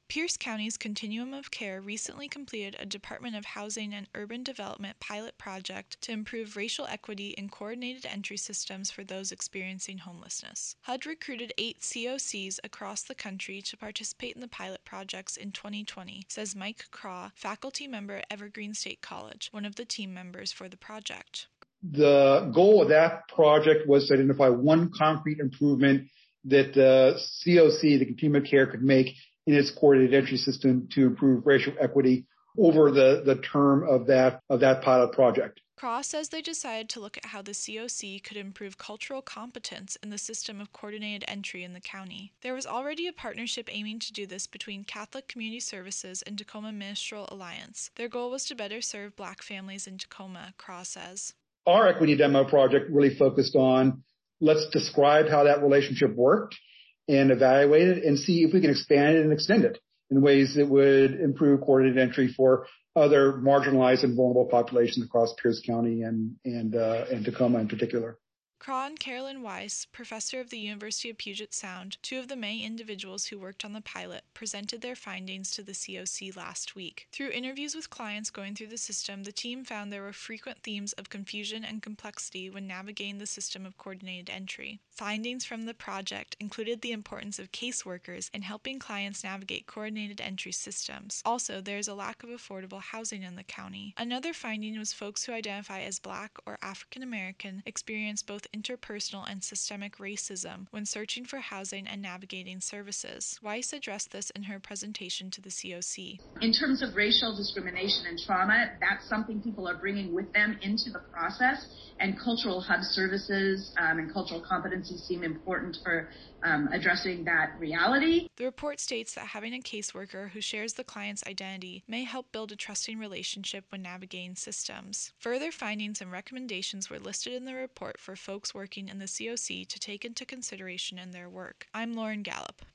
Pierce County's Continuum of Care recently completed a Department of Housing and Urban Development pilot project to improve racial equity in coordinated entry systems for those experiencing homelessness. HUD recruited 8 COCs across the country to participate in the pilot projects in 2020, says Mike Craw, faculty member at Evergreen State College, one of the team members for the project. The goal of that project was to identify one concrete improvement that the COC, the Continuum of Care, could make in its coordinated entry system to improve racial equity over the term of that pilot project. Cross says they decided to look at how the COC could improve cultural competence in the system of coordinated entry in the county. There was already a partnership aiming to do this between Catholic Community Services and Tacoma Ministerial Alliance. Their goal was to better serve Black families in Tacoma, Cross says. Our equity demo project really focused on let's describe how that relationship worked and evaluate it and see if we can expand it and extend it in ways that would improve coordinated entry for other marginalized and vulnerable populations across Pierce County and Tacoma in particular. Craw and Carolyn Weiss, professor of the University of Puget Sound, two of the many individuals who worked on the pilot, presented their findings to the COC last week. Through interviews with clients going through the system, the team found there were frequent themes of confusion and complexity when navigating the system of coordinated entry. Findings from the project included the importance of caseworkers in helping clients navigate coordinated entry systems. Also, there is a lack of affordable housing in the county. Another finding was folks who identify as Black or African American experience both interpersonal and systemic racism when searching for housing and navigating services. Weiss addressed this in her presentation to the COC. In terms of racial discrimination and trauma, that's something people are bringing with them into the process, and cultural hub services and cultural competencies seem important for addressing that reality. The report states that having a caseworker who shares the client's identity may help build a trusting relationship when navigating systems. Further findings and recommendations were listed in the report for folks working in the COC to take into consideration in their work. I'm Lauren Gallup.